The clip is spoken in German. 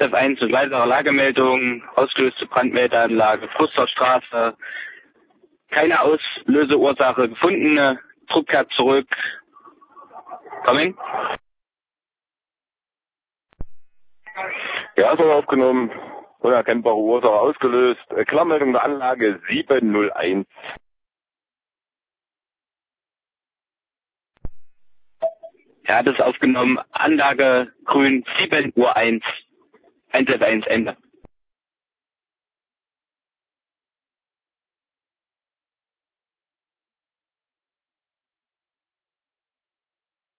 F1 mit weiterer Lagemeldung, ausgelöste Brandmeldeanlage, Frusterstraße, keine Auslöseursache gefunden, Druck kehrt zurück. Coming? Ja, so aufgenommen, unerkennbare Ursache ausgelöst, Klarmeldung der Anlage 701. Ja, das ist aufgenommen, Anlage grün 7:01, 1F1 Ende.